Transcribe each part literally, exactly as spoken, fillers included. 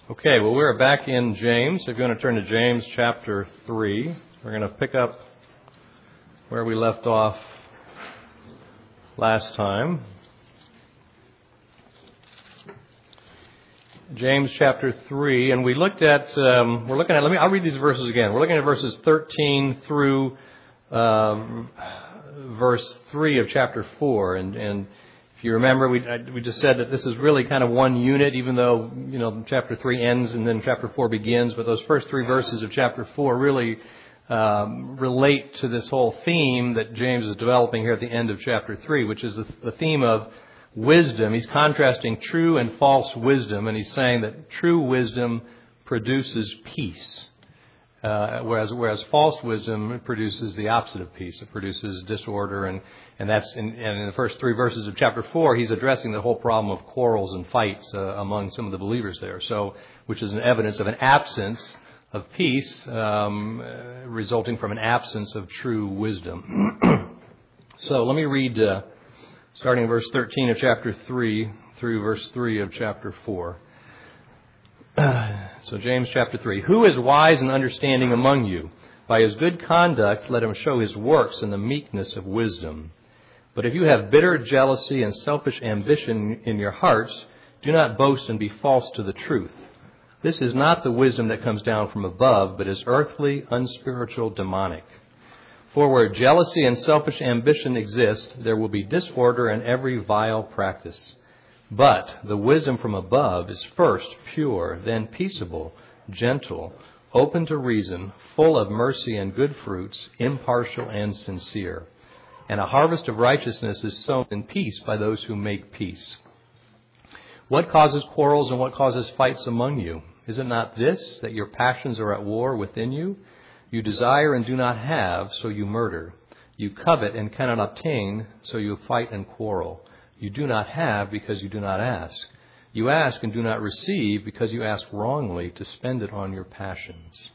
Okay, well, we're back in James. If you're going to turn to James chapter three, we're going to pick up where we left off last time. James chapter three, and we looked at, um, we're looking at, let me, I'll read these verses again. We're looking at verses thirteen through um, verse three of chapter four, and, and if you remember, we we just said that this is really kind of one unit, even though, you know, chapter three ends and then chapter four begins. But those first three verses of chapter four really um, relate to this whole theme that James is developing here at the end of chapter three, which is the, the theme of wisdom. He's contrasting true and false wisdom, and he's saying that true wisdom produces peace, uh, whereas whereas false wisdom produces the opposite of peace. It produces disorder and And that's in, and in the first three verses of chapter four, he's addressing the whole problem of quarrels and fights uh, among some of the believers there. So, which is an evidence of an absence of peace, um, uh, resulting from an absence of true wisdom. So, let me read, uh, starting in verse thirteen of chapter three through verse three of chapter four. So, James chapter three. Who is wise and understanding among you? By his good conduct, let him show his works in the meekness of wisdom. But if you have bitter jealousy and selfish ambition in your hearts, do not boast and be false to the truth. This is not the wisdom that comes down from above, but is earthly, unspiritual, demonic. For where jealousy and selfish ambition exist, there will be disorder and every vile practice. But the wisdom from above is first pure, then peaceable, gentle, open to reason, full of mercy and good fruits, impartial and sincere. And a harvest of righteousness is sown in peace by those who make peace. What causes quarrels and what causes fights among you? Is it not this, that your passions are at war within you? You desire and do not have, so you murder. You covet and cannot obtain, so you fight and quarrel. You do not have because you do not ask. You ask and do not receive because you ask wrongly to spend it on your passions.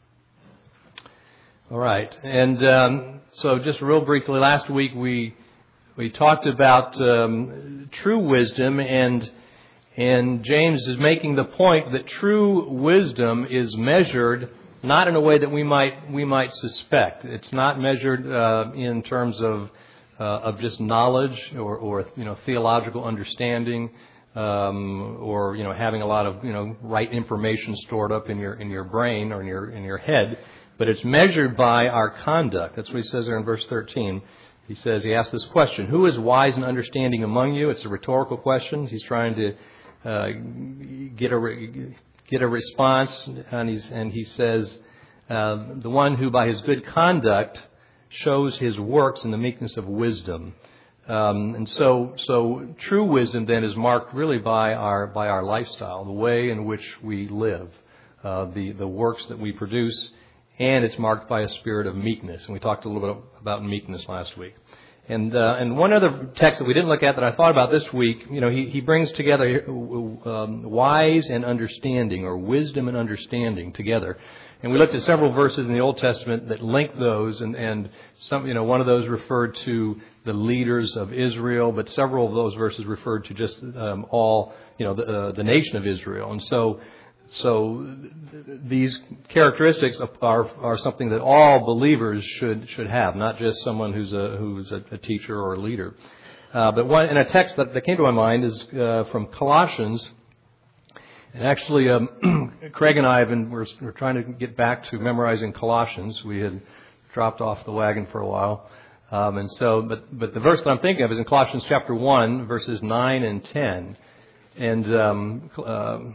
All right. And um, so just real briefly, last week we we talked about um, true wisdom, and and James is making the point that true wisdom is measured not in a way that we might we might suspect. It's not measured uh, in terms of uh, of just knowledge or, or you know theological understanding. Um, or you know having a lot of you know right information stored up in your in your brain or in your in your head, but it's measured by our conduct. That's what he says there in verse thirteen. He says he asks this question: Who is wise and understanding among you? It's a rhetorical question. He's trying to uh, get a re- get a response, and he's and he says uh, the one who by his good conduct shows his works in the meekness of wisdom. Um, and so, so true wisdom then is marked really by our by our lifestyle, the way in which we live, uh, the the works that we produce, and it's marked by a spirit of meekness. And we talked a little bit about meekness last week. And uh, and one other text that we didn't look at that I thought about this week, you know, he he brings together um, wise and understanding, or wisdom and understanding together. And we looked at several verses in the Old Testament that link those, and, and some, you know, one of those referred to the leaders of Israel, but several of those verses referred to just um, all, you know, the, uh, the nation of Israel. And so, so these characteristics are are something that all believers should should have, not just someone who's a who's a, a teacher or a leader. Uh, but one, and a text that, that came to my mind is uh, from Colossians. And actually, um, Craig and I have been, we're, we're trying to get back to memorizing Colossians. We had dropped off the wagon for a while. Um, and so, but, but the verse that I'm thinking of is in Colossians chapter one, verses nine and ten. And, um, uh,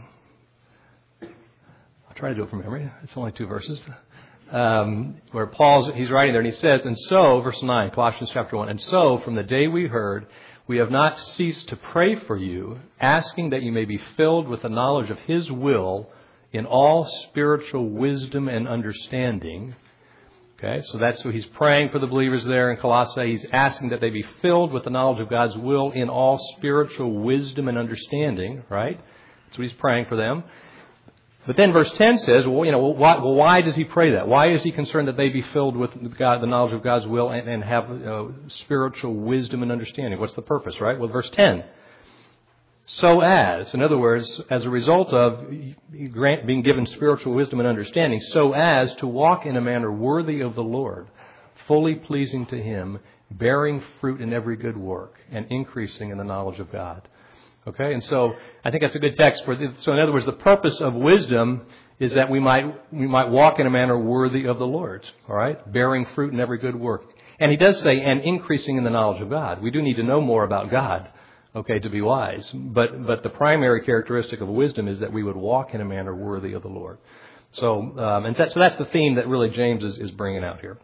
I'll try to do it from memory. It's only two verses. Um, where Paul's, he's writing there and he says, and so, verse nine, Colossians chapter one, and so from the day we heard, we have not ceased to pray for you, asking that you may be filled with the knowledge of His will in all spiritual wisdom and understanding. Okay, so that's what he's praying for the believers there in Colossae. He's asking that they be filled with the knowledge of God's will in all spiritual wisdom and understanding, right? That's what he's praying for them. But then verse ten says, well, you know, why, well, why does he pray that? Why is he concerned that they be filled with God, the knowledge of God's will, and, and have uh, spiritual wisdom and understanding? What's the purpose, right? Well, verse ten. So as, in other words, as a result of being given spiritual wisdom and understanding, so as to walk in a manner worthy of the Lord, fully pleasing to Him, bearing fruit in every good work, and increasing in the knowledge of God. Okay, and so I think that's a good text for. So in other words, the purpose of wisdom is that we might we might walk in a manner worthy of the Lord. All right, bearing fruit in every good work, and He does say, and increasing in the knowledge of God. We do need to know more about God. Okay, to be wise. But but the primary characteristic of wisdom is that we would walk in a manner worthy of the Lord. So um, and that, so that's the theme that really James is, is bringing out here.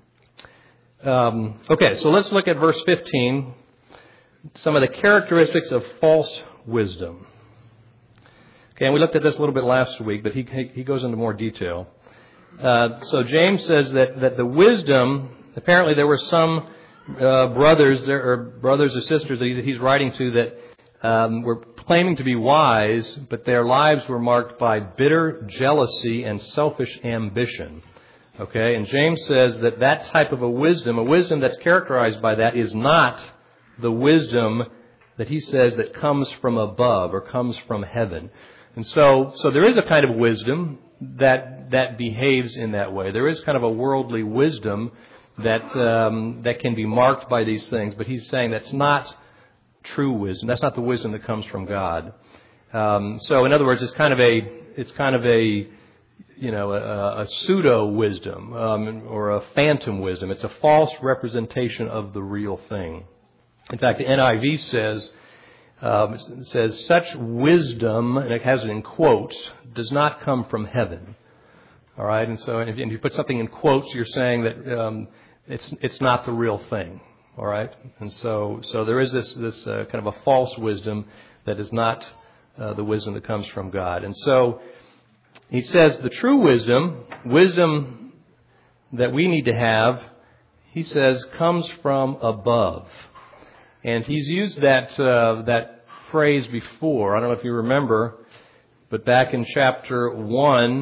Um, okay, so let's look at verse fifteen. Some of the characteristics of false wisdom. Okay, and we looked at this a little bit last week, but he he goes into more detail. Uh, so James says that that the wisdom, apparently there were some Uh, brothers there, or brothers or sisters that he's writing to that um, were claiming to be wise, but their lives were marked by bitter jealousy and selfish ambition. Okay, and James says that that type of a wisdom, a wisdom that's characterized by that, is not the wisdom that he says that comes from above or comes from heaven. And so, so there is a kind of wisdom that that behaves in that way. There is kind of a worldly wisdom that um, that can be marked by these things, but he's saying that's not true wisdom. That's not the wisdom that comes from God. Um, so, in other words, it's kind of a it's kind of a you know a, a pseudo wisdom um, or a phantom wisdom. It's a false representation of the real thing. In fact, the N I V says um, it says such wisdom, and it has it in quotes, does not come from heaven. All right, and so if you put something in quotes, you're saying that um, it's it's not the real thing. All right, and so so there is this this uh, kind of a false wisdom that is not uh, the wisdom that comes from God. And so he says the true wisdom, wisdom that we need to have, he says comes from above. And he's used that uh, that phrase before. I don't know if you remember, but back in chapter one.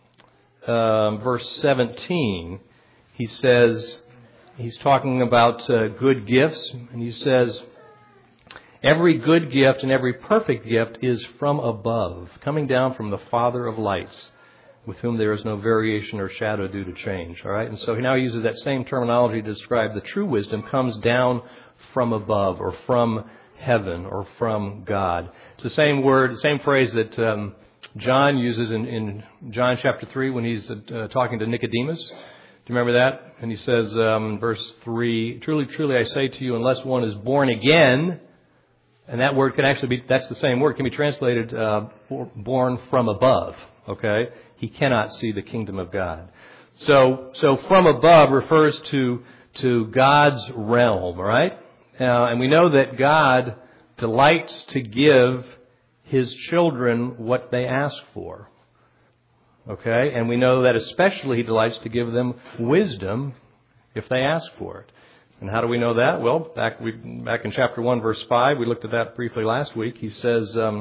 Uh, verse seventeen, he says, he's talking about uh, good gifts, and he says, every good gift and every perfect gift is from above, coming down from the Father of lights, with whom there is no variation or shadow due to change. All right, and so he now uses that same terminology to describe the true wisdom comes down from above, or from heaven, or from God. It's the same word, the same phrase that Um, John uses in, in John chapter three when he's uh, talking to Nicodemus. Do you remember that? And he says, um, verse three, truly, truly I say to you, unless one is born again, and that word can actually be, that's the same word, can be translated uh, born from above, okay? He cannot see the kingdom of God. So, so from above refers to, to God's realm, all right? Uh, and we know that God delights to give His children what they ask for. Okay? And we know that especially He delights to give them wisdom if they ask for it. And how do we know that? Well, back we, back in chapter one, verse five, we looked at that briefly last week. He says, um,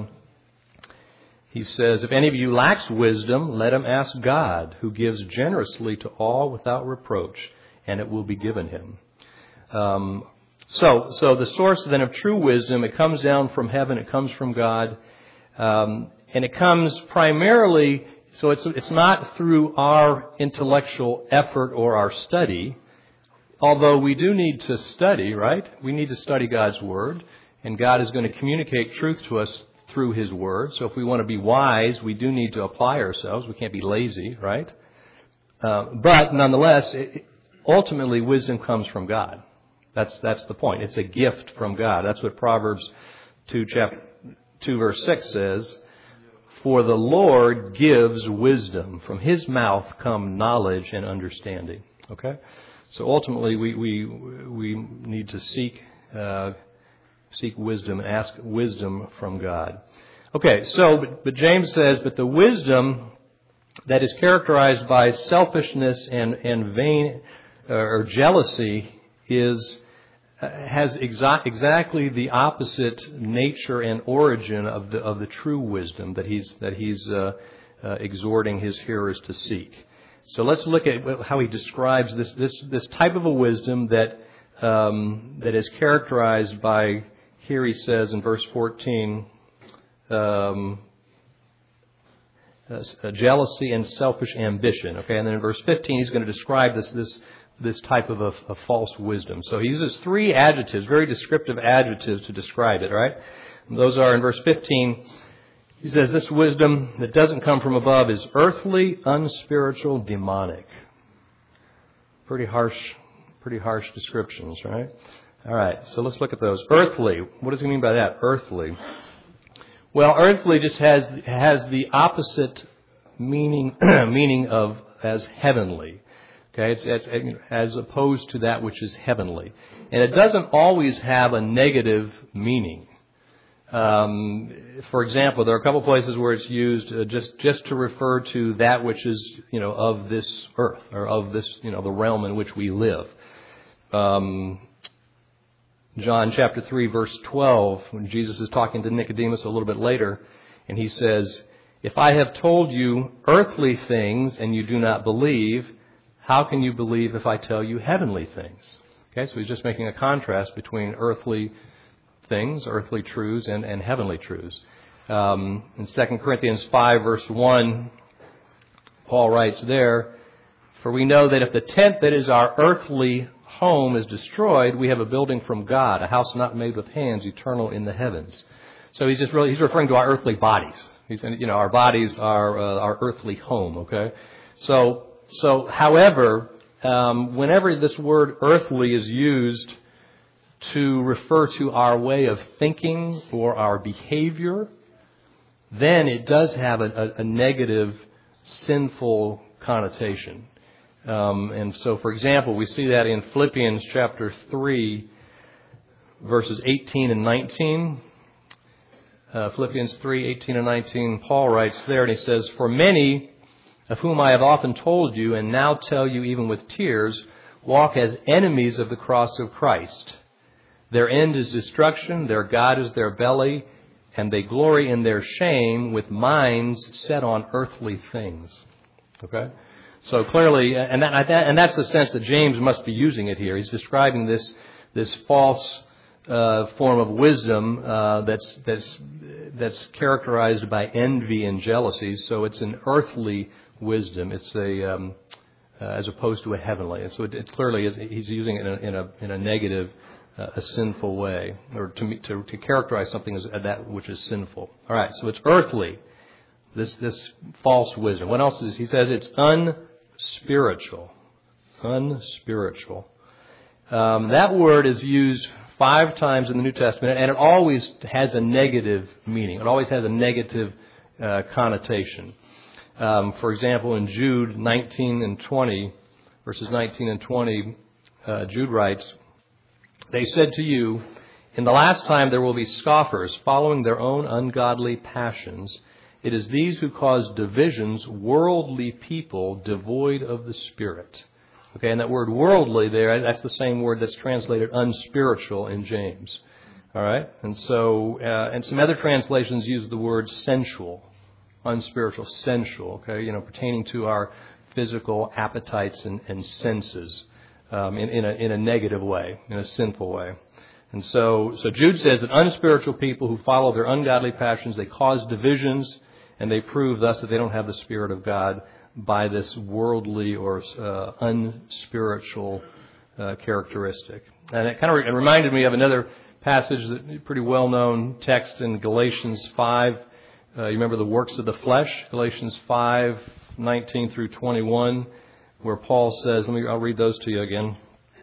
he says, if any of you lacks wisdom, let him ask God, who gives generously to all without reproach, and it will be given him. Um, so, so the source then of true wisdom, it comes down from heaven, it comes from God. Um, and it comes primarily, so it's it's not through our intellectual effort or our study, although we do need to study, right? We need to study God's Word, and God is going to communicate truth to us through His Word. So if we want to be wise, we do need to apply ourselves. We can't be lazy, right? Uh, but nonetheless, it, ultimately, wisdom comes from God. That's that's the point. It's a gift from God. That's what Proverbs two chapter. two verse six says, for the Lord gives wisdom. From His mouth come knowledge and understanding. Okay? So ultimately we we, we need to seek uh, seek wisdom and ask wisdom from God. Okay, so but, but James says, but the wisdom that is characterized by selfishness and, and vain uh, or jealousy is has exa- exactly the opposite nature and origin of the of the true wisdom that he's that he's uh, uh, exhorting his hearers to seek. So let's look at how he describes this this this type of a wisdom that um, that is characterized by, here he says in verse fourteen, um, uh, jealousy, and selfish ambition. Okay, and then in verse fifteen, he's going to describe this this this type of a, a false wisdom. So he uses three adjectives, very descriptive adjectives, to describe it. Right? And those are in verse fifteen. He says this wisdom that doesn't come from above is earthly, unspiritual, demonic. Pretty harsh, pretty harsh descriptions, right? All right, so let's look at those. Earthly. What does he mean by that? Earthly. Well, earthly just has has the opposite meaning meaning of as heavenly. Okay, it's, it's as opposed to that which is heavenly, and it doesn't always have a negative meaning. Um, for example, there are a couple places where it's used uh, just just to refer to that which is, you know, of this earth, or of this, you know, the realm in which we live. Um, John chapter three, verse twelve, when Jesus is talking to Nicodemus a little bit later, and he says, "If I have told you earthly things and you do not believe, how can you believe if I tell you heavenly things?" Okay, so he's just making a contrast between earthly things, earthly truths, and, and heavenly truths. Um, in Second Corinthians five, verse one, Paul writes there, "For we know that if the tent that is our earthly home is destroyed, we have a building from God, a house not made with hands, eternal in the heavens." So he's just really, he's referring to our earthly bodies. He's, you know, our bodies are uh, our earthly home, okay? So, so however, um, whenever this word earthly is used to refer to our way of thinking or our behavior, then it does have a, a, a negative, sinful connotation. Um, and so, for example, we see that in Philippians chapter three, verses eighteen and nineteen. Uh, Philippians three, eighteen and nineteen, Paul writes there, and he says, "For many of whom I have often told you, and now tell you even with tears, walk as enemies of the cross of Christ. Their end is destruction, their God is their belly, and they glory in their shame with minds set on earthly things." Okay? So clearly, and that, and that's the sense that James must be using it here. He's describing this this false uh, form of wisdom uh, that's that's that's characterized by envy and jealousy. So it's an earthly wisdom. It's a um, uh, as opposed to a heavenly. And so it, it clearly is. He's using it in a in a, in a negative, uh, a sinful way, or to, to to characterize something as that which is sinful. All right. So it's earthly. This this false wisdom. What else is he says? It's unspiritual. Unspiritual. Um, that word is used five times in the New Testament, and it always has a negative meaning. It always has a negative uh, connotation. Um, for example, in Jude nineteen and twenty, verses nineteen and twenty, uh, Jude writes, "They said to you, in the last time there will be scoffers following their own ungodly passions. It is these who cause divisions, worldly people devoid of the Spirit." Okay, and that word worldly there, that's the same word that's translated unspiritual in James. All right, and so, uh, and some other translations use the word sensual, unspiritual, sensual, okay, you know, pertaining to our physical appetites and, and senses um, in, in, a, in a negative way, in a sinful way. And so, so Jude says that unspiritual people who follow their ungodly passions, they cause divisions, and they prove thus that they don't have the Spirit of God by this worldly or uh, unspiritual uh, characteristic. And it kind of re- it reminded me of another passage, that pretty well-known text in Galatians five. Uh, you remember the works of the flesh, Galatians five, nineteen through twenty-one, where Paul says, let me, I'll read those to you again.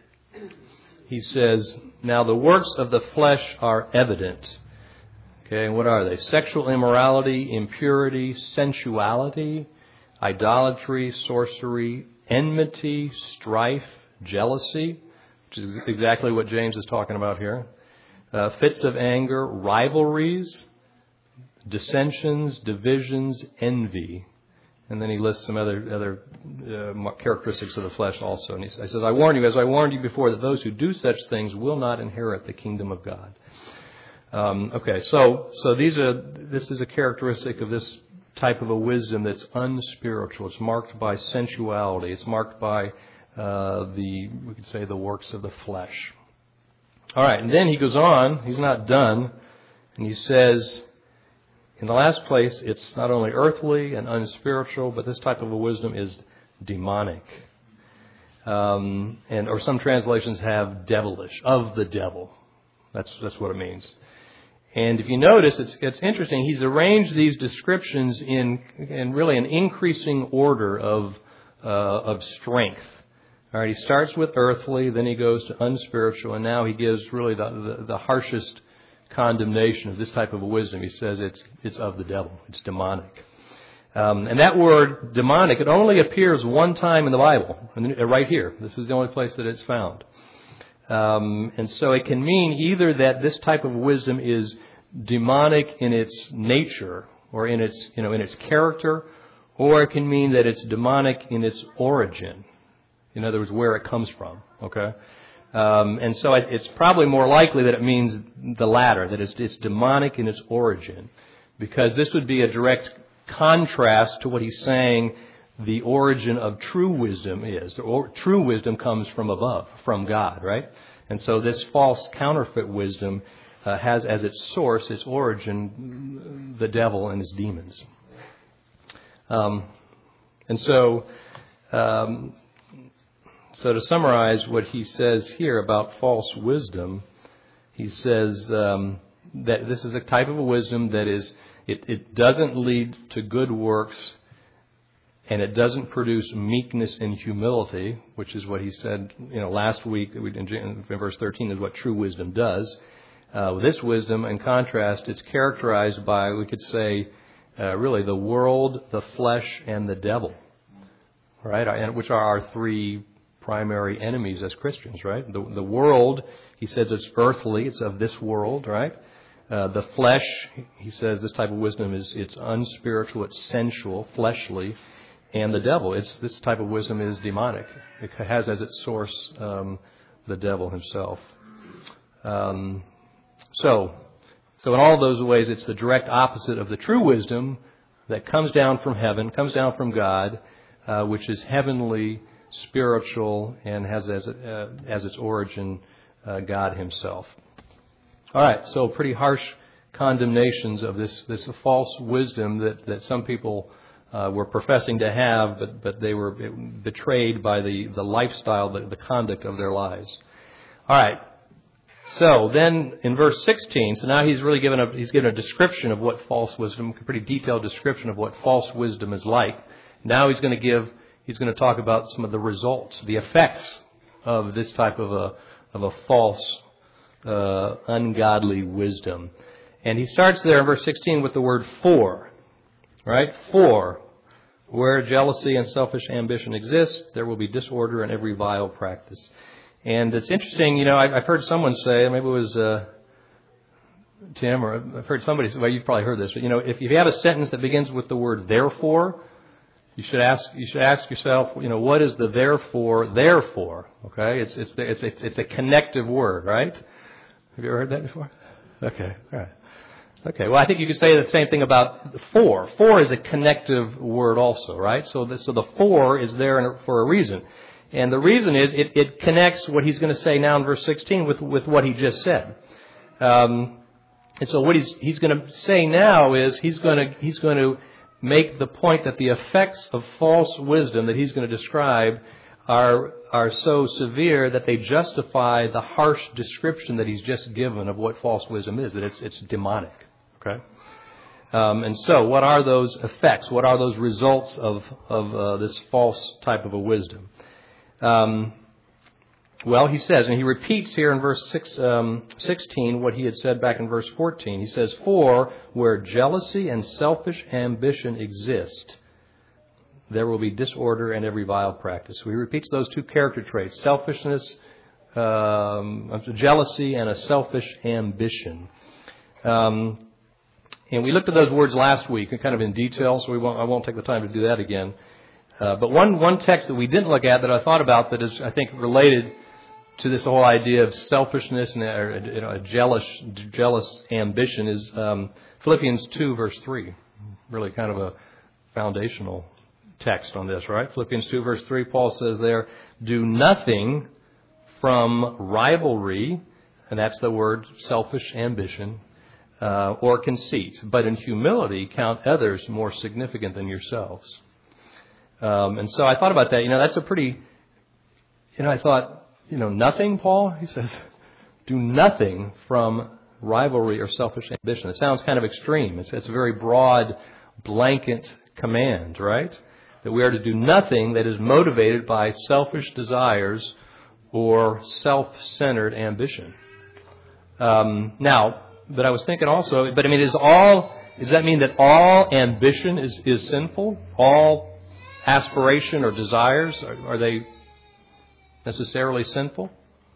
He says, "Now the works of the flesh are evident." Okay, and what are they? Sexual immorality, impurity, sensuality, idolatry, sorcery, enmity, strife, jealousy, which is exactly what James is talking about here. Uh, fits of anger, rivalries, dissensions, divisions, envy. And then he lists some other other uh, characteristics of the flesh also. And he says, "I warn you, as I warned you before, that those who do such things will not inherit the kingdom of God." Um, okay, so so these are this is a characteristic of this type of a wisdom that's unspiritual. It's marked by sensuality. It's marked by uh, the we could say the works of the flesh. All right, and then he goes on. He's not done, and he says, In the last place, it's not only earthly and unspiritual, but this type of a wisdom is demonic. Um, and or some translations have devilish, of the devil. That's that's what it means. And if you notice, it's it's interesting. He's arranged these descriptions in in really an increasing order of uh, of strength. All right, he starts with earthly, then he goes to unspiritual, and now he gives really the, the, the harshest condemnation of this type of a wisdom. He says it's it's of the devil. It's demonic. Um, and that word demonic, it only appears one time in the Bible, right here. This is the only place that it's found. Um, and so it can mean either that this type of wisdom is demonic in its nature or in its you know in its character, or it can mean that it's demonic in its origin. In other words, where it comes from. Okay. Um, and so it, it's probably more likely that it means the latter, that it's, it's demonic in its origin, because this would be a direct contrast to what he's saying the origin of true wisdom is. The or, true wisdom comes from above, from God, right? And so this false counterfeit wisdom uh, has as its source, its origin, the devil and his demons. Um, and so... Um, So to summarize what he says here about false wisdom, he says um, that this is a type of a wisdom that is, it, it doesn't lead to good works, and it doesn't produce meekness and humility, which is what he said, you know, last week in verse thirteen is what true wisdom does. Uh, this wisdom, in contrast, it's characterized by, we could say, uh, really the world, the flesh, and the devil, right? And which are our three primary enemies as Christians, right? The, the world, he says it's earthly, it's of this world, right? Uh, the flesh, he says this type of wisdom is it's unspiritual, it's sensual, fleshly, and the devil, it's this type of wisdom is demonic. It has as its source um, the devil himself. Um, so, so in all those ways, it's the direct opposite of the true wisdom that comes down from heaven, comes down from God, uh, which is heavenly, spiritual, and has as uh, as its origin uh, God himself. All right, so pretty harsh condemnations of this this false wisdom that, that some people uh, were professing to have, but, but they were betrayed by the, the lifestyle, the, the conduct of their lives. All right, so then in verse sixteen, so now he's really given a he's given a description of what false wisdom, a pretty detailed description of what false wisdom is like. Now he's going to give He's going to talk about some of the results, the effects of this type of a of a false, uh, ungodly wisdom. And he starts there in verse sixteen with the word for, right? For, where jealousy and selfish ambition exist, there will be disorder in every vile practice. And it's interesting, you know, I've, I've heard someone say, maybe it was uh, Tim, or I've heard somebody say, well, you've probably heard this, but, you know, if you have a sentence that begins with the word therefore, You should ask. You should ask yourself, you know, what is the therefore there for? Okay, it's it's it's it's it's a connective word, right? Have you ever heard that before? Okay, all right. Okay, well, I think you could say the same thing about for. For is a connective word also, right? So the, so the for is there for a reason, and the reason is it, it connects what he's going to say now in verse sixteen with with what he just said. Um, and so what he's he's going to say now is he's going to he's going to make the point that the effects of false wisdom that he's going to describe are are so severe that they justify the harsh description that he's just given of what false wisdom is, that it's it's demonic. Okay, um, and so what are those effects? What are those results of of uh, this false type of a wisdom? Um, well, he says, and he repeats here in verse six, um, sixteen what he had said back in verse fourteen. He says, "For where jealousy and selfish ambition exist, there will be disorder and every vile practice." So he repeats those two character traits: selfishness, um, jealousy, and a selfish ambition. Um, and we looked at those words last week, kind of in detail, so we won't, I won't take the time to do that again. Uh, but one one text that we didn't look at that I thought about that is, I think, related to this whole idea of selfishness and a, you know, a jealous jealous ambition is um, Philippians two, verse three. Really kind of a foundational text on this, right? Philippians two, verse three, Paul says there, "Do nothing from rivalry," and that's the word selfish ambition, uh, or conceit, but in humility count others more significant than yourselves. Um, and so I thought about that. You know, that's a pretty, you know, I thought, you know, nothing, Paul? He says, do nothing from rivalry or selfish ambition. It sounds kind of extreme. It's, it's a very broad, blanket command, right? That we are to do nothing that is motivated by selfish desires or self-centered ambition. Um, now, but I was thinking also, but I mean, is all, does that mean that all ambition is, is sinful? All aspiration or desires, are, are they necessarily sinful?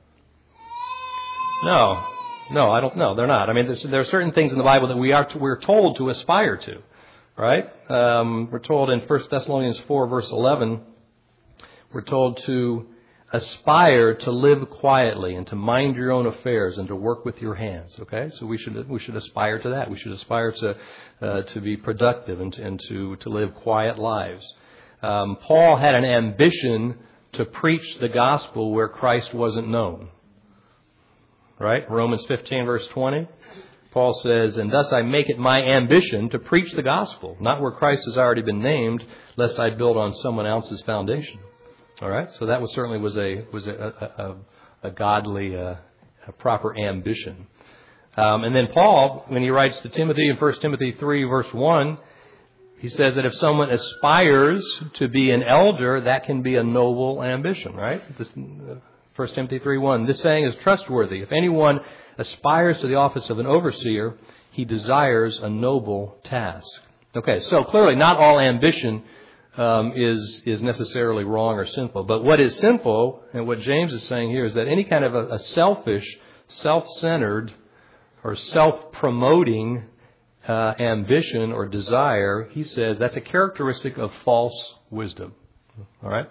No. No, I don't know. They're not. I mean, there are certain things in the Bible that we are to, we're told to aspire to, right? Um, we're told in First Thessalonians four, verse eleven, we're told to aspire to live quietly and to mind your own affairs and to work with your hands. Okay, so we should we should aspire to that. We should aspire to uh, to be productive and, and to to live quiet lives. Um, Paul had an ambition to preach the gospel where Christ wasn't known. Right? Romans fifteen, verse twenty. Paul says, and thus I make it my ambition to preach the gospel, not where Christ has already been named, lest I build on someone else's foundation. All right? So that was certainly was a was a, a, a, a godly, uh, a proper ambition. Um, and then Paul, when he writes to Timothy in First Timothy three, verse one, he says that if someone aspires to be an elder, that can be a noble ambition, right? This, uh, First Timothy three one, this saying is trustworthy. If anyone aspires to the office of an overseer, he desires a noble task. Okay, so clearly not all ambition um, is is necessarily wrong or sinful. But what is sinful, and what James is saying here, is that any kind of a, a selfish, self-centered, or self-promoting uh, ambition or desire, he says that's a characteristic of false wisdom. All right?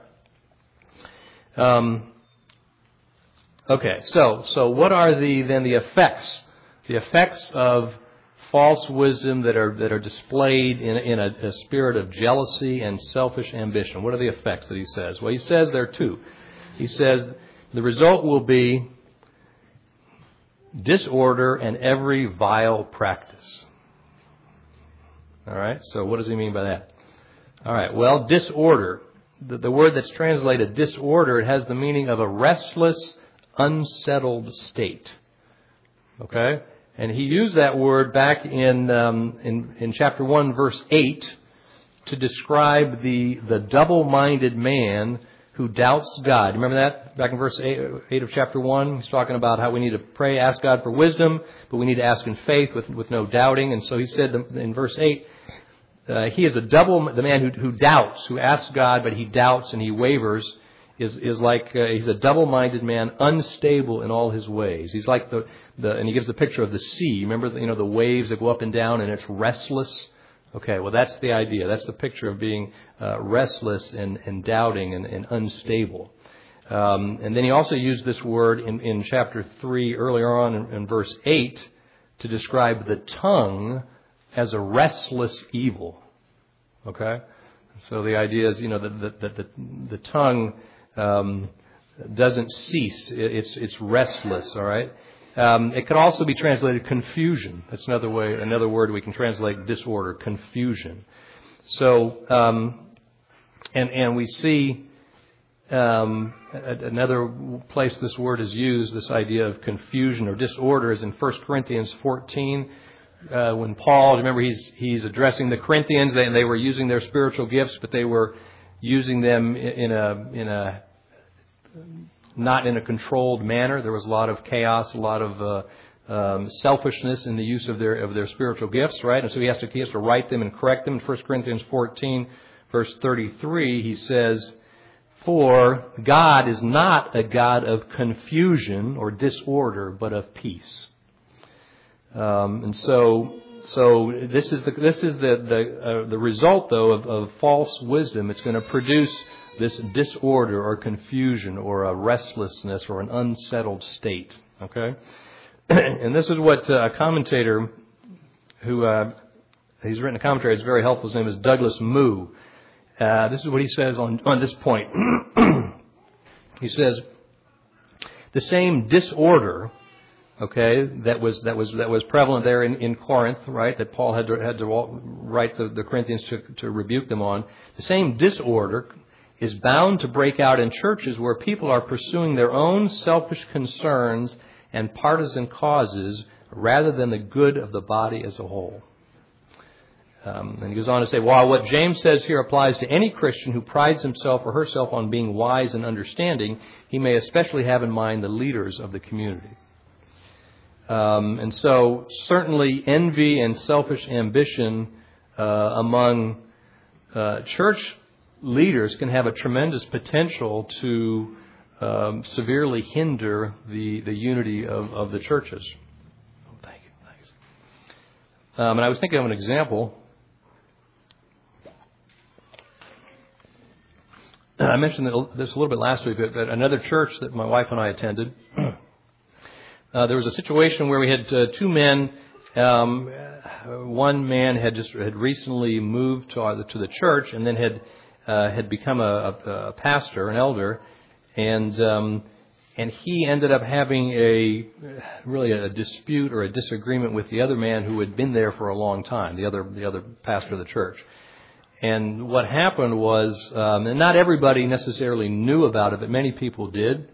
Um Okay, so so what are the then the effects? The effects of false wisdom that are that are displayed in, in a, a spirit of jealousy and selfish ambition. What are the effects that he says? Well, he says there are two. He says the result will be disorder and every vile practice. All right, so what does he mean by that? All right, well, disorder. The, the word that's translated disorder, it has the meaning of a restless, unsettled state. Okay? And he used that word back in, um, in in chapter one, verse eight, to describe the, the double-minded man who doubts God. Remember that? Back in verse eight, eight of chapter one, he's talking about how we need to pray, ask God for wisdom, but we need to ask in faith with, with no doubting. And so he said in verse eight, uh, he is a double, the man who, who doubts, who asks God, but he doubts and he wavers, is is like uh, he's a double-minded man, unstable in all his ways. He's like the, the and he gives the picture of the sea. Remember, the, you know, the waves that go up and down, and it's restless. Okay, well, that's the idea. That's the picture of being uh, restless and, and doubting and, and unstable. Um, and then he also used this word in, in chapter three, earlier on in, in verse eight, to describe the tongue as a restless evil. Okay, so the idea is, you know, that the, the, the, the tongue Um, doesn't cease. It's it's restless. All right. Um, it can also be translated confusion. That's another way. Another word we can translate disorder, confusion. So, um, and and we see um, another place this word is used. This idea of confusion or disorder is in First Corinthians fourteen. Uh, when Paul, remember, he's he's addressing the Corinthians. They they were using their spiritual gifts, but they were using them in a in a not in a controlled manner. There was a lot of chaos, a lot of uh, um, selfishness in the use of their of their spiritual gifts, right? And so he has to he has to right them and correct them. In First Corinthians fourteen, verse thirty-three, he says, "For God is not a God of confusion or disorder, but of peace." Um, and so. So this is the this is the the uh, the result though of, of false wisdom. It's going to produce this disorder or confusion or a restlessness or an unsettled state. Okay, and this is what uh, a commentator who uh, he's written a commentary. It's very helpful. His name is Douglas Moo. Uh, this is what he says on on this point. He says the same disorder okay, that was that was that was prevalent there in, in Corinth, right? That Paul had to had to write the, the Corinthians to, to rebuke them on. The same disorder is bound to break out in churches where people are pursuing their own selfish concerns and partisan causes rather than the good of the body as a whole. Um, and he goes on to say, while what James says here applies to any Christian who prides himself or herself on being wise and understanding, he may especially have in mind the leaders of the community. Um, and so certainly envy and selfish ambition uh, among uh, church leaders can have a tremendous potential to um, severely hinder the, the unity of, of the churches. Oh, thank you. Thanks. Um, and I was thinking of an example. I mentioned this a little bit last week, but at another church that my wife and I attended, uh, there was a situation where we had uh, two men. Um, one man had just had recently moved to, uh, to the church, and then had uh, had become a, a, a pastor, an elder, and um, and he ended up having a really a dispute or a disagreement with the other man who had been there for a long time, the other the other pastor of the church. And what happened was, um, and not everybody necessarily knew about it, but many people did.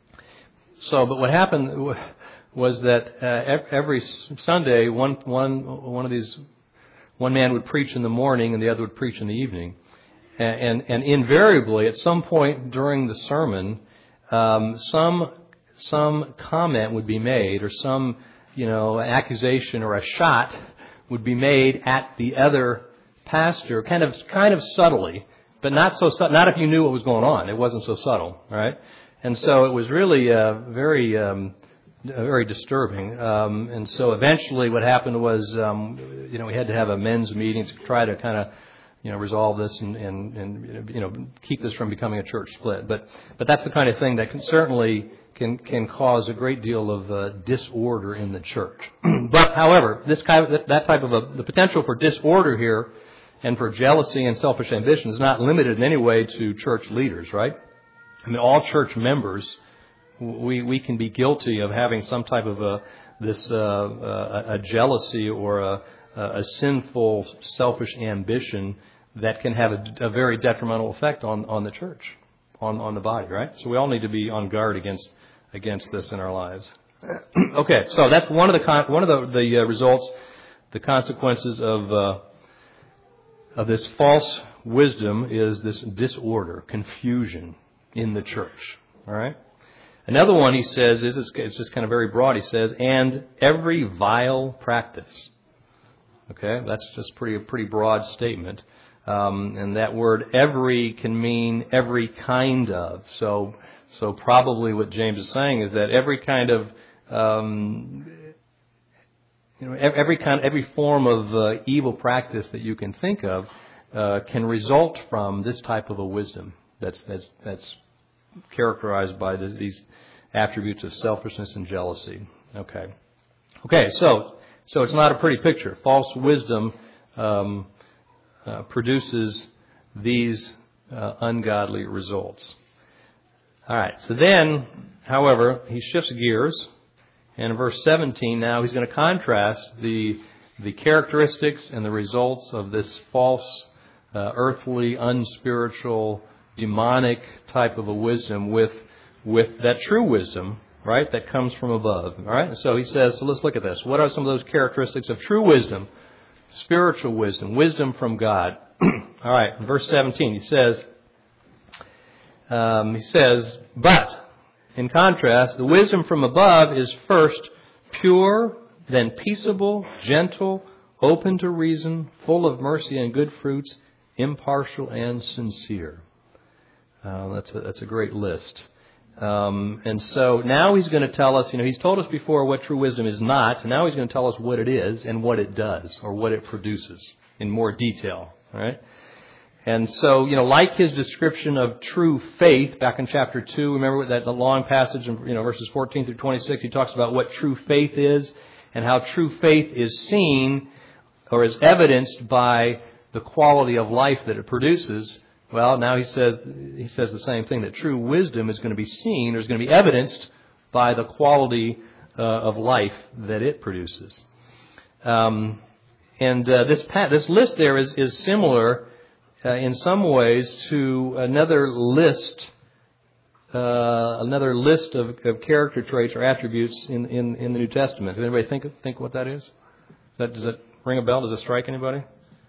So, but what happened was that uh, every Sunday, one one one of these, one man would preach in the morning, and the other would preach in the evening, and and, and invariably, at some point during the sermon, um, some some comment would be made, or some you know accusation or a shot would be made at the other pastor, kind of kind of subtly, but not so subtle. Not if you knew what was going on. It wasn't so subtle, right? And so it was really uh, very um, very disturbing. Um, and so eventually, what happened was, um, you know, we had to have a men's meeting to try to kind of, you know, resolve this and, and, and you know keep this from becoming a church split. But but that's the kind of thing that can certainly can can cause a great deal of uh, disorder in the church. But however, this kind of, that type of a, the potential for disorder here and for jealousy and selfish ambition is not limited in any way to church leaders, right? I mean, all church members, we we can be guilty of having some type of a this uh, a, a jealousy or a, a sinful, selfish ambition that can have a, a very detrimental effect on, on the church, on on the body, right? So we all need to be on guard against against this in our lives. Okay, so that's one of the con- one of the the uh, results, the consequences of. Uh, Of this false wisdom is this disorder, confusion in the church. All right. Another one he says is it's just kind of very broad. He says, and every vile practice. Okay, that's just pretty a pretty broad statement, um, and that word "every" can mean every kind of. So, so probably what James is saying is that every kind of um, You know, every kind, every form of uh, evil practice that you can think of uh, can result from this type of a wisdom that's that's that's characterized by the, these attributes of selfishness and jealousy. Okay, okay. So, so it's not a pretty picture. False wisdom um, uh, produces these uh, ungodly results. All right. So then, however, he shifts gears. And in verse seventeen now, he's going to contrast the the characteristics and the results of this false, uh, earthly, unspiritual, demonic type of a wisdom with with that true wisdom, right, that comes from above. All right? So he says, so let's look at this. What are some of those characteristics of true wisdom, spiritual wisdom, wisdom from God? All right, verse seventeen, he says, um, he says, but... in contrast, the wisdom from above is first pure, then peaceable, gentle, open to reason, full of mercy and good fruits, impartial and sincere. Uh, that's a, that's a great list. Um, and so now he's going to tell us, you know, he's told us before what true wisdom is not, and now he's going to tell us what it is and what it does, or what it produces in more detail. All right? And so, you know, like his description of true faith back in chapter two, remember that the long passage in, you know, verses fourteen through twenty-six, he talks about what true faith is and how true faith is seen or is evidenced by the quality of life that it produces. Well, now he says he says the same thing, that true wisdom is going to be seen or is going to be evidenced by the quality uh, of life that it produces. Um, and uh, this pa- this list there is, is similar uh, in some ways to another list uh, another list of, of character traits or attributes in, in, in the New Testament. Does anybody think think what that is? Does that, does it ring a bell? Does it strike anybody?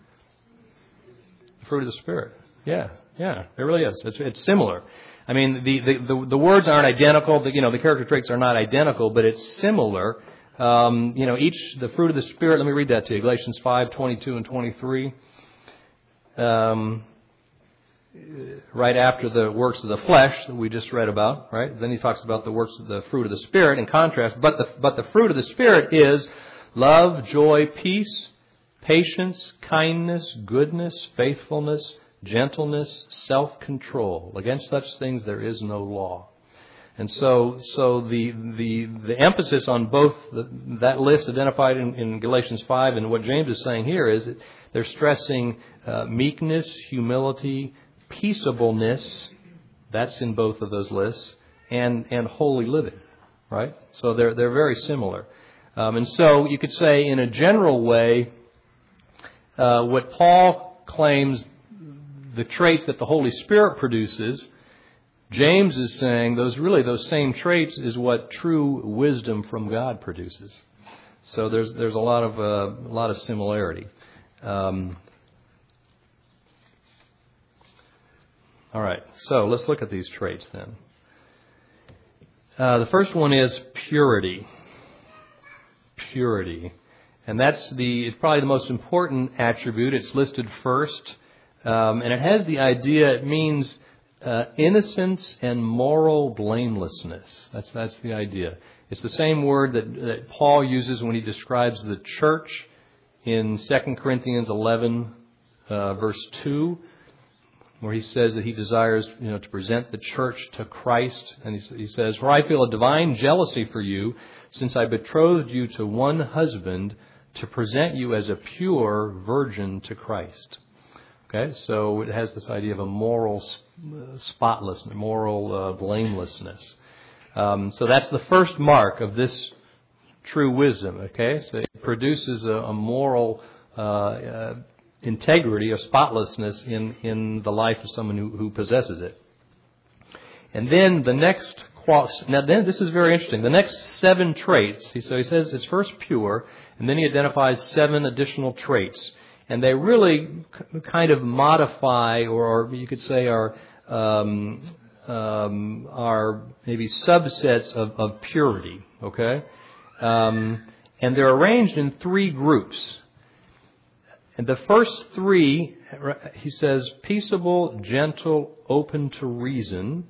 The fruit of the Spirit. Yeah, yeah, it really is. It's, it's similar. I mean, the, the, the, the words aren't identical. The, you know, the character traits are not identical, but it's similar. Um, you know, each, the fruit of the Spirit, let me read that to you. Galatians five, twenty-two and twenty-three. Um, right after the works of the flesh that we just read about, right? Then he talks about the works of the fruit of the Spirit in contrast. But the, but the fruit of the Spirit is love, joy, peace, patience, kindness, goodness, faithfulness, gentleness, self-control. Against such things there is no law. And so, so the the the emphasis on both the, that list identified in, in Galatians five and what James is saying here is that they're stressing uh, meekness, humility, peaceableness. That's in both of those lists, and and holy living, right? So they're they're very similar. Um, and so you could say, in a general way, uh, what Paul claims the traits that the Holy Spirit produces, James is saying those really those same traits is what true wisdom from God produces. So there's there's a lot of uh, a lot of similarity. Um, all right, so let's look at these traits then. Uh, the first one is purity. Purity, and that's the it's probably the most important attribute. It's listed first. Um, and it has the idea, it means uh, innocence and moral blamelessness. That's that's the idea. It's the same word that, that Paul uses when he describes the church in Second Corinthians eleven, uh, verse two, where he says that he desires, you know, to present the church to Christ. And he, he says, "For I feel a divine jealousy for you, since I betrothed you to one husband, to present you as a pure virgin to Christ." Okay, so it has this idea of a moral spotlessness, moral uh, blamelessness. Um, so that's the first mark of this true wisdom. Okay, so it produces a, a moral uh, uh, integrity, a spotlessness in, in the life of someone who, who possesses it. And then the next qual- now then this is very interesting. The next seven traits. He, so he says it's first pure, and then he identifies seven additional traits. And they really kind of modify, or you could say are um, um, are maybe subsets of, of purity. Okay, um, and they're arranged in three groups. And the first three, he says, peaceable, gentle, open to reason.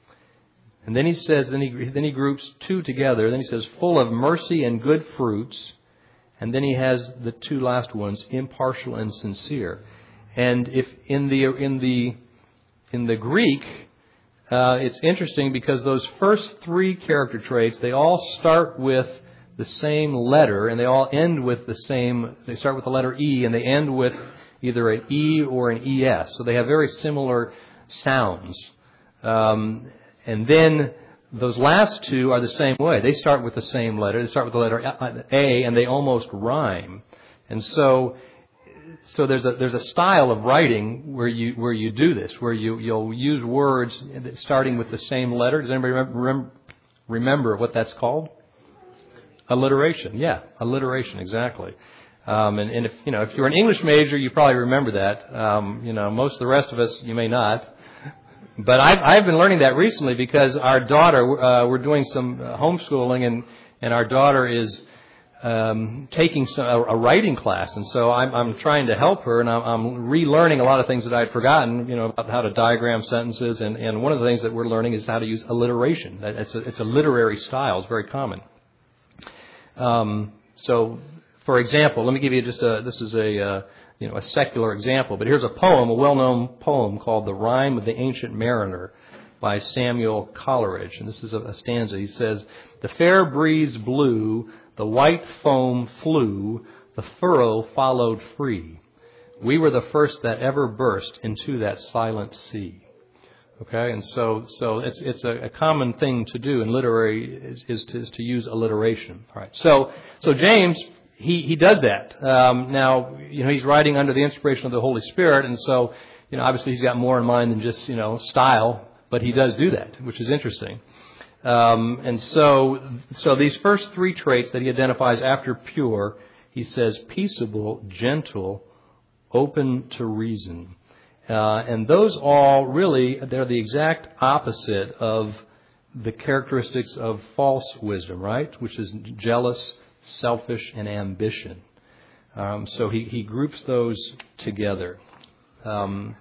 And then he says, then he then he groups two together. Then he says, full of mercy and good fruits. And then he has the two last ones, impartial and sincere. And if in the in the in the Greek, uh, it's interesting because those first three character traits, they all start with the same letter, and they all end with the same. They start with the letter E, and they end with either an E or an E S. So they have very similar sounds. Um, and then those last two are the same way. They start with the same letter. They start with the letter A, and they almost rhyme. And so, so there's a there's a style of writing where you where you do this, where you you'll use words starting with the same letter. Does anybody remember, remember what that's called? Alliteration. Yeah, alliteration. Exactly. Um, and, and if you know if you're an English major, you probably remember that. Um, you know, most of the rest of us, you may not. But I've, I've been learning that recently because our daughter, uh, we're doing some homeschooling, and, and our daughter is um, taking some, a, a writing class. And so I'm, I'm trying to help her, and I'm, I'm relearning a lot of things that I'd forgotten, you know, about how to diagram sentences. And, and one of the things that we're learning is how to use alliteration. It's a, it's a literary style. It's very common. Um, so, for example, let me give you just a, this is a... Uh, You know, a secular example, but here's a poem, a well-known poem called "The Rime of the Ancient Mariner" by Samuel Coleridge, and this is a, a stanza. He says, "The fair breeze blew, the white foam flew, the furrow followed free. We were the first that ever burst into that silent sea." Okay, and so so it's it's a, a common thing to do in literary is, is, to, is to use alliteration. All right, so so James he he does that. Um, now you know he's writing under the inspiration of the Holy Spirit, and so you know obviously he's got more in mind than just you know style, but he does do that, which is interesting. Um, and so so these first three traits that he identifies after pure, he says peaceable, gentle, open to reason. Uh, and those all really, they're the exact opposite of the characteristics of false wisdom, right? Which is jealous, selfish, and ambition. Um, so he, he groups those together um,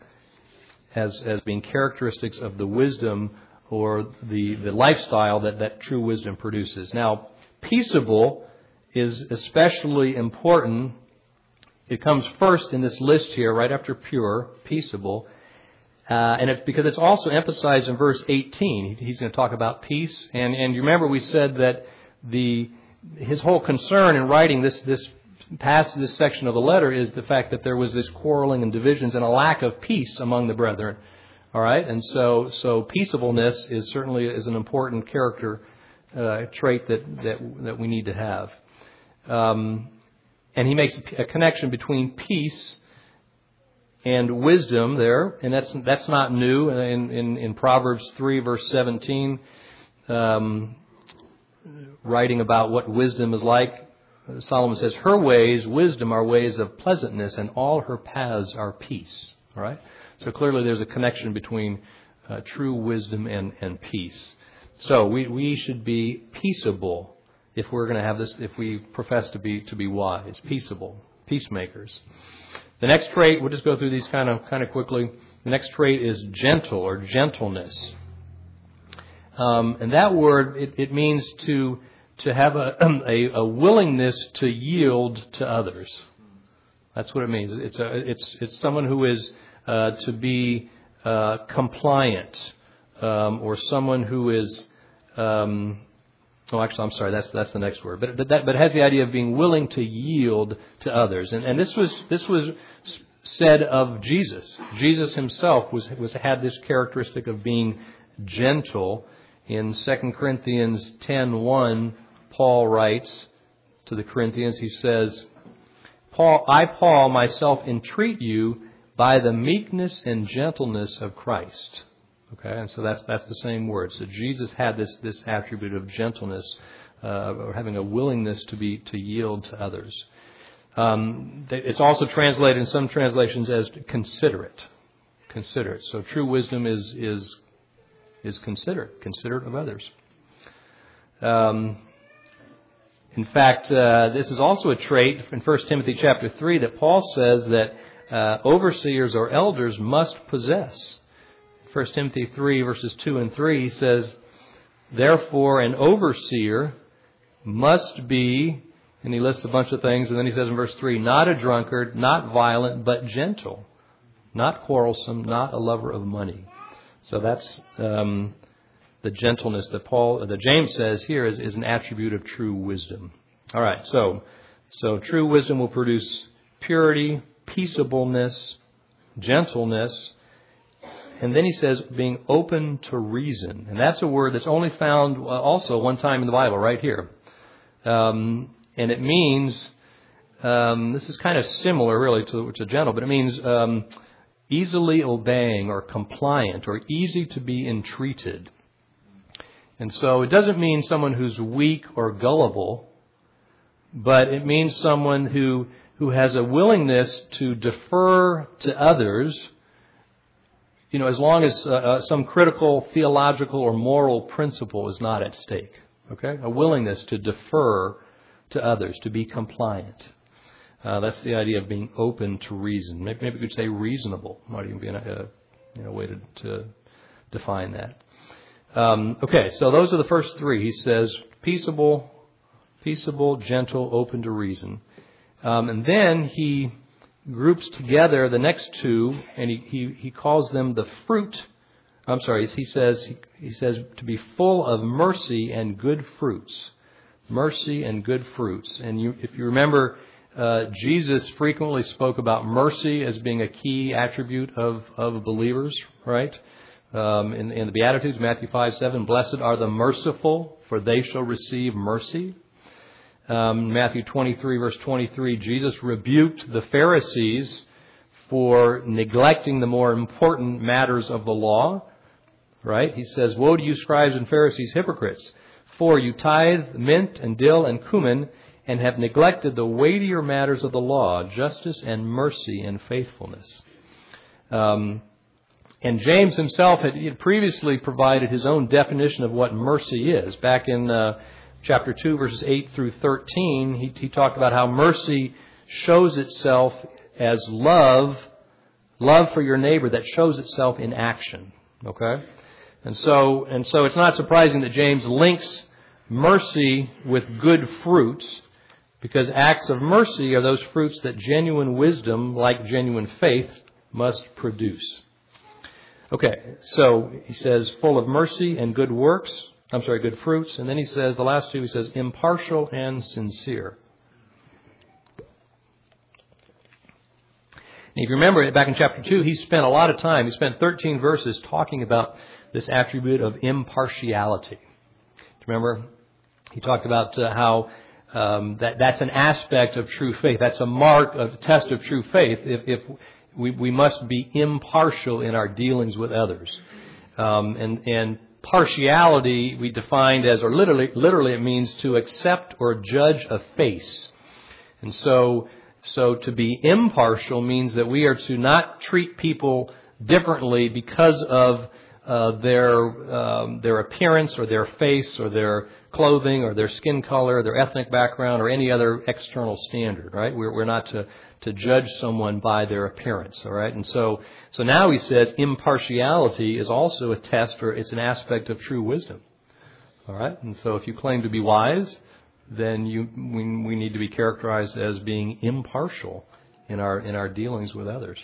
as as being characteristics of the wisdom or the, the lifestyle that, that true wisdom produces. Now, peaceable is especially important. It comes first in this list here, right after pure, peaceable. Uh, and it's because it's also emphasized in verse eighteen. He's going to talk about peace. And, and you remember we said that the his whole concern in writing this, this passage, this section of the letter is the fact that there was this quarreling and divisions and a lack of peace among the brethren. All right? And so so peaceableness is certainly is an important character uh, trait that, that, that we need to have. Um And he makes a connection between peace and wisdom there, and that's that's not new. In in, in Proverbs three, verse seventeen, um, writing about what wisdom is like, Solomon says, "Her ways, wisdom, are ways of pleasantness, and all her paths are peace." All right. So clearly, there's a connection between uh, true wisdom and and peace. So we we should be peaceable. If we're going to have this, if we profess to be to be wise, peaceable, peacemakers. The next trait, we'll just go through these kind of kind of quickly. The next trait is gentle or gentleness, um, and that word it, it means to to have a, a a willingness to yield to others. That's what it means. It's a it's it's someone who is uh, to be uh, compliant, um, or someone who is. Um, Oh, actually, I'm sorry. That's that's the next word. But but that but it has the idea of being willing to yield to others, and and this was this was said of Jesus. Jesus himself was was had this characteristic of being gentle. In Second Corinthians ten one, Paul writes to the Corinthians. He says, "Paul, I Paul myself entreat you by the meekness and gentleness of Christ." Okay, and so that's that's the same word. So Jesus had this this attribute of gentleness, uh, or having a willingness to be to yield to others. Um, it's also translated in some translations as considerate, considerate. So true wisdom is is is considerate, considerate of others. Um, in fact, uh, this is also a trait in First Timothy chapter three that Paul says that uh, overseers or elders must possess. First Timothy three, verses two and three, he says, "Therefore an overseer must be," and he lists a bunch of things, and then he says in verse three, "not a drunkard, not violent, but gentle, not quarrelsome, not a lover of money." So that's um, the gentleness that Paul, that James says here is, is an attribute of true wisdom. All right, so so true wisdom will produce purity, peaceableness, gentleness. And then he says being open to reason. And that's a word that's only found also one time in the Bible, right here. Um, and it means, um, this is kind of similar really to, to gentle, but it means um, easily obeying or compliant or easy to be entreated. And so it doesn't mean someone who's weak or gullible, but it means someone who, who has a willingness to defer to others, you know, as long as uh, some critical theological or moral principle is not at stake. Okay? A willingness to defer to others, to be compliant. Uh, that's the idea of being open to reason. Maybe, maybe we could say reasonable. Might even be a, a you know, way to, to define that. Um, okay, so those are the first three. He says peaceable, peaceable, gentle, open to reason. Um, and then he groups together the next two, and he, he, he calls them the fruit. I'm sorry, he says he, he says to be full of mercy and good fruits. Mercy and good fruits. And you, if you remember, uh, Jesus frequently spoke about mercy as being a key attribute of, of believers, right? Um, in, in the Beatitudes, Matthew five seven, blessed are the merciful, for they shall receive mercy. Um, Matthew twenty-three, verse twenty-three, Jesus rebuked the Pharisees for neglecting the more important matters of the law. Right? He says, woe to you, scribes and Pharisees, hypocrites, for you tithe mint and dill and cumin, and have neglected the weightier matters of the law, justice and mercy and faithfulness. Um, and James himself had, he had previously provided his own definition of what mercy is. Back in uh, chapter two, verses eight through thirteen, he, he talked about how mercy shows itself as love, love for your neighbor that shows itself in action. Okay? And so, and so it's not surprising that James links mercy with good fruits, because acts of mercy are those fruits that genuine wisdom, like genuine faith, must produce. Okay, so he says, full of mercy and good works, I'm sorry, good fruits. And then he says, the last two, he says, impartial and sincere. And if you remember, back in chapter two, he spent a lot of time, he spent thirteen verses talking about this attribute of impartiality. Remember, he talked about uh, how um, that that's an aspect of true faith. That's a mark, of a test of true faith. If, if we, we must be impartial in our dealings with others, um, and and partiality we defined as, or literally, literally it means to accept or judge a face. And so, so to be impartial means that we are to not treat people differently because of Uh, their um, their appearance or their face or their clothing or their skin color, their ethnic background, or any other external standard, right? We're, we're not to, to judge someone by their appearance, all right? And so so now he says impartiality is also a test, or it's an aspect of true wisdom, all right? And so if you claim to be wise, then you we, we need to be characterized as being impartial in our in our dealings with others.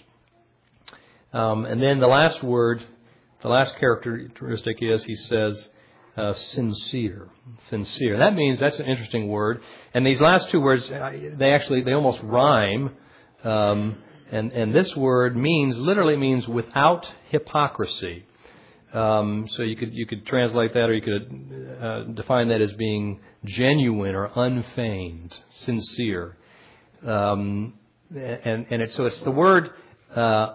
Um, and then the last word. The last characteristic is, he says, uh, sincere. Sincere. That means, that's an interesting word. And these last two words, they actually, they almost rhyme. Um, and, and this word means, literally means without hypocrisy. Um, so you could, you could translate that, or you could uh, define that as being genuine or unfeigned, sincere. Um, and, and it, so it's the word, uh,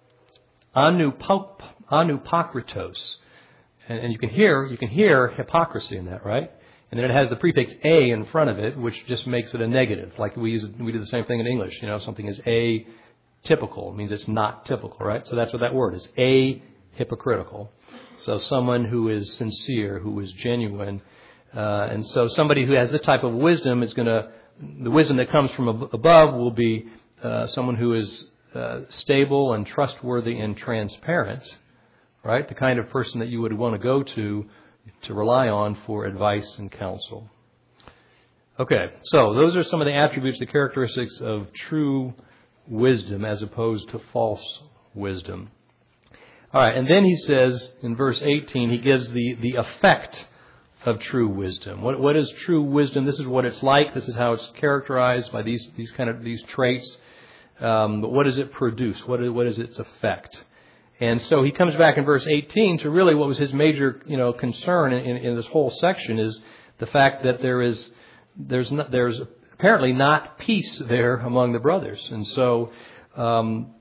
anupok. Anupokritos, and, and you can hear you can hear hypocrisy in that, right? And then it has the prefix a in front of it, which just makes it a negative. Like we use, we do the same thing in English. You know, something is atypical. It means it's not typical, right? So that's what that word is, ahypocritical. So someone who is sincere, who is genuine, uh, and so somebody who has this type of wisdom is going to, the wisdom that comes from above will be uh, someone who is uh, stable and trustworthy and transparent. Right? The kind of person that you would want to go to, to rely on for advice and counsel. Okay, so those are some of the attributes, the characteristics of true wisdom as opposed to false wisdom. All right, and then he says in verse eighteen, he gives the, the effect of true wisdom. What, what is true wisdom? This is what it's like. This is how it's characterized by these, these kind of these traits. Um, but what does it produce? What is, what is its effect? And so he comes back in verse eighteen to really what was his major, you know, concern in, in, in this whole section is the fact that there is, there's not, there's apparently not peace there among the brothers. And so, um,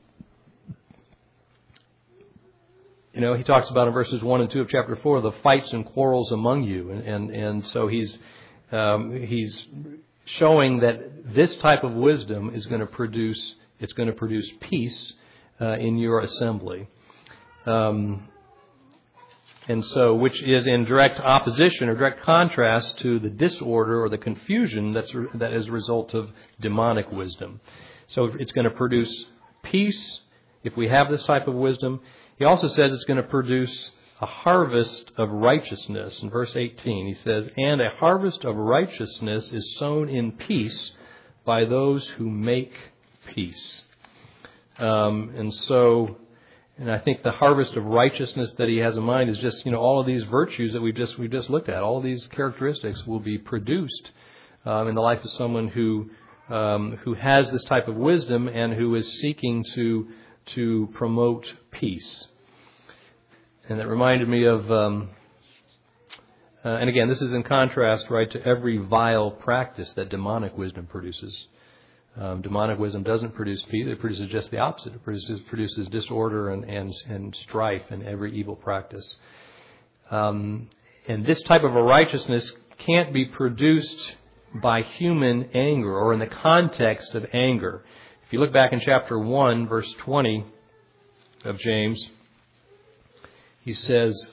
you know, he talks about in verses one and two of chapter four, the fights and quarrels among you. And, and, and so he's, um, he's showing that this type of wisdom is going to produce, it's going to produce peace uh, in your assembly. Um, and so, which is in direct opposition or direct contrast to the disorder or the confusion that's re- that is a result of demonic wisdom. So it's going to produce peace if we have this type of wisdom. He also says it's going to produce a harvest of righteousness. In verse eighteen, he says, "And a harvest of righteousness is sown in peace by those who make peace." Um, and so. And I think the harvest of righteousness that he has in mind is just, you know, all of these virtues that we've just we've just looked at. All of these characteristics will be produced um, in the life of someone who um, who has this type of wisdom and who is seeking to to promote peace. and that reminded me of, um, uh, and again, this is in contrast, right, to every vile practice that demonic wisdom produces. Um, demonic wisdom doesn't produce peace; it produces just the opposite. It produces produces disorder and and, and strife in every evil practice. Um, and this type of a righteousness can't be produced by human anger or in the context of anger. If you look back in chapter one, verse twenty of James, he says,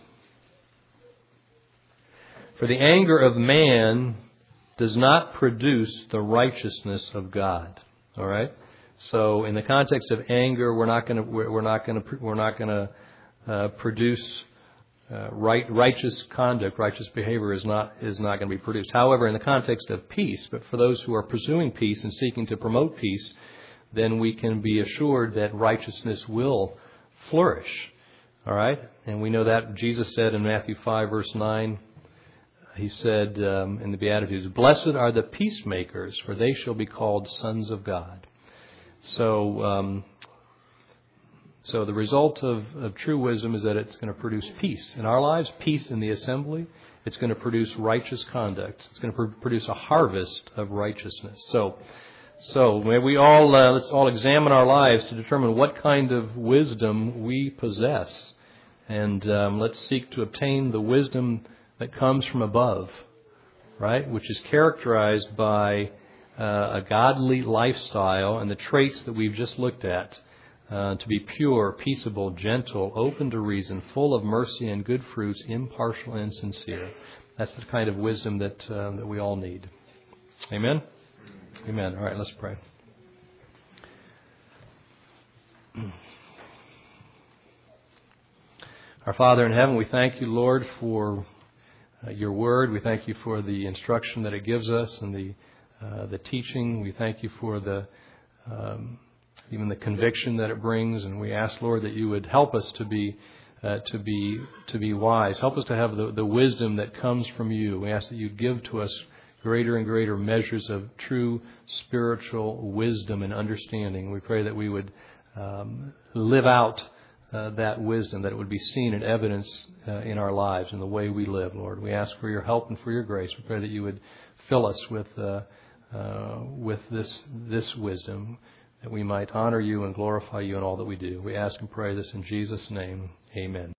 "For the anger of man does not produce the righteousness of God." All right. So, in the context of anger, we're not going to we're not going to we're not going to uh, produce uh, right righteous conduct, righteous behavior is not is not going to be produced. However, in the context of peace, but for those who are pursuing peace and seeking to promote peace, then we can be assured that righteousness will flourish. All right, and we know that Jesus said in Matthew five, verse nine. He said um, in the Beatitudes, "Blessed are the peacemakers, for they shall be called sons of God." So, um, so the result of, of true wisdom is that it's going to produce peace in our lives, peace in the assembly. It's going to produce righteous conduct. It's going to pr- produce a harvest of righteousness. So, so may we all uh, let's all examine our lives to determine what kind of wisdom we possess, and um, let's seek to obtain the wisdom that comes from above, right? Which is characterized by uh, a godly lifestyle and the traits that we've just looked at, uh, to be pure, peaceable, gentle, open to reason, full of mercy and good fruits, impartial and sincere. That's the kind of wisdom that uh, that we all need. Amen? Amen. All right, let's pray. Our Father in heaven, we thank you, Lord, for Uh, your word. We thank you for the instruction that it gives us and the uh, the teaching. We thank you for the um, even the conviction that it brings. And we ask, Lord, that you would help us to be uh, to be to be wise. Help us to have the, the wisdom that comes from you. We ask that you give to us greater and greater measures of true spiritual wisdom and understanding. We pray that we would um, live out Uh, that wisdom, that it would be seen in evidence uh, in our lives, in the way we live, Lord. We ask for your help and for your grace. We pray that you would fill us with uh, uh, with this this wisdom, that we might honor you and glorify you in all that we do. We ask and pray this in Jesus' name. Amen.